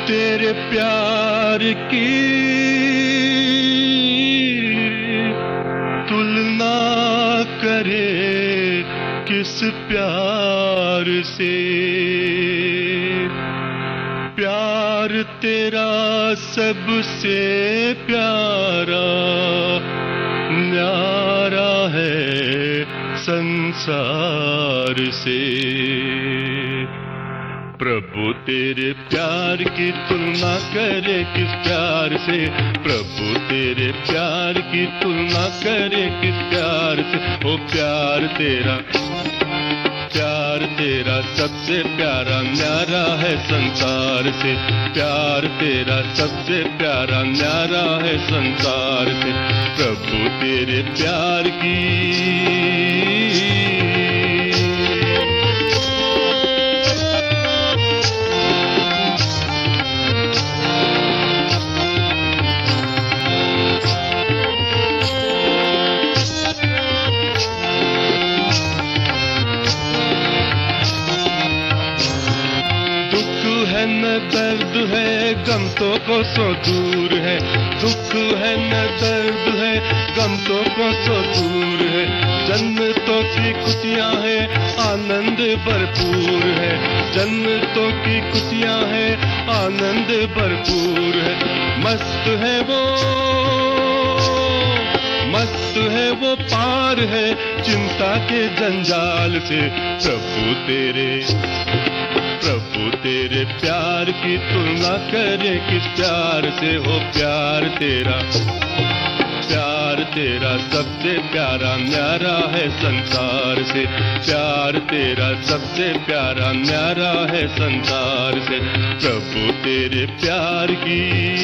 तेरे प्यार की तुलना करे किस प्यार से। प्यार तेरा सबसे प्यारा न्यारा है संसार से। प्रभु तेरे प्यार की तुलना करे किस प्यार से। प्रभु तेरे प्यार की तुलना करे किस प्यार से। ओ प्यार तेरा सबसे प्यारा न्यारा है संसार से। प्यार तेरा सबसे प्यारा न्यारा है संसार से। प्रभु तेरे प्यार की न दर्द है गम तो कोसों दूर है। दुख है न दर्द है गम तो कोसों दूर है। जन्नतों की खुशियां है आनंद भरपूर है। जन्नतों की खुशियां है आनंद भरपूर है। मस्त है वो पार है चिंता के जंजाल से। प्रभु तेरे प्यार की तुलना करे किस प्यार से। हो प्यार तेरा सबसे प्यारा न्यारा है संसार से। प्यार तेरा सबसे प्यारा न्यारा है संसार से। प्रभु तेरे प्यार की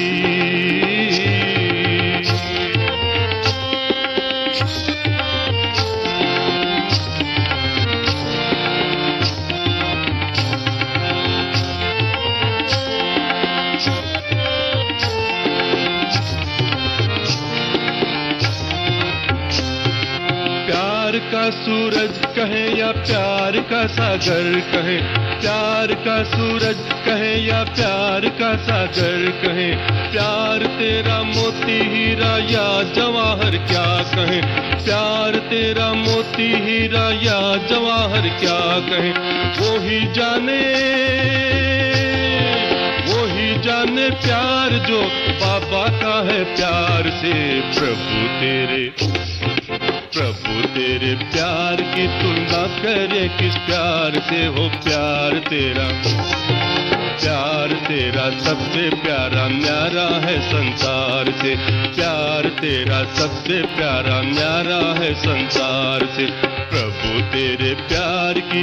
प्यार का सूरज कहे या प्यार का सागर कहे। प्यार का सूरज कहे या प्यार का सागर कहे। प्यार तेरा मोती हीरा या जवाहर क्या कहे। प्यार तेरा मोती हीरा या जवाहर क्या कहे। वो ही जाने प्यार जो बाबा का है प्यार से। प्रभु तेरे प्यार की तुलना करे किस प्यार से। हो प्यार तेरा सबसे प्यारा न्यारा है संसार से। प्यार तेरा सबसे प्यारा न्यारा है संसार से। प्रभु तेरे प्यार की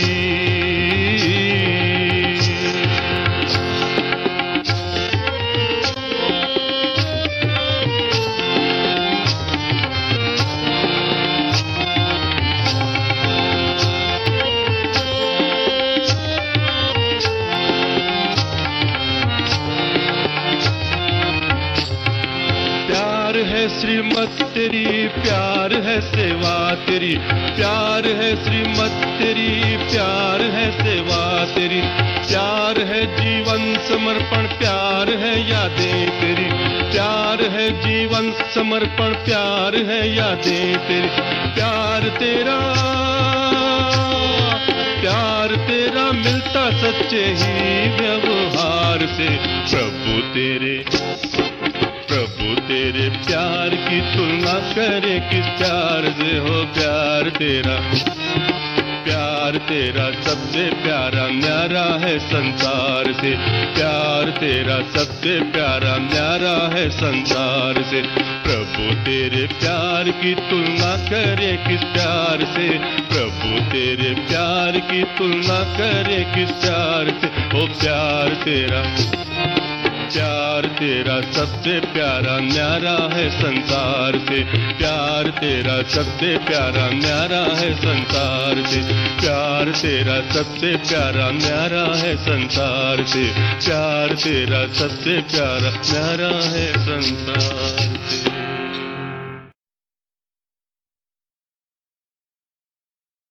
है श्रीमत तेरी प्यार है सेवा तेरी। प्यार है श्रीमत तेरी प्यार है सेवा तेरी। प्यार है जीवन समर्पण प्यार है यादें तेरी। प्यार है जीवन समर्पण प्यार है यादें तेरी। प्यार तेरा मिलता सच्चे ही व्यवहार से। प्रभु तेरे प्यार की तुलना करे किस प्यार से। हो प्यार तेरा सबसे प्यारा न्यारा है संसार से। प्यार तेरा सबसे प्यारा न्यारा है संसार से। प्रभु तेरे प्यार की तुलना करे किस प्यार से। प्रभु तेरे प्यार की तुलना करे किस प्यार से। हो प्यार तेरा सबसे प्यारा न्यारा है संसार से। प्यार तेरा सबसे प्यारा न्यारा है संसार से। प्यार तेरा सबसे प्यारा न्यारा है संसार से। प्यार तेरा सबसे प्यारा न्यारा है संसार से।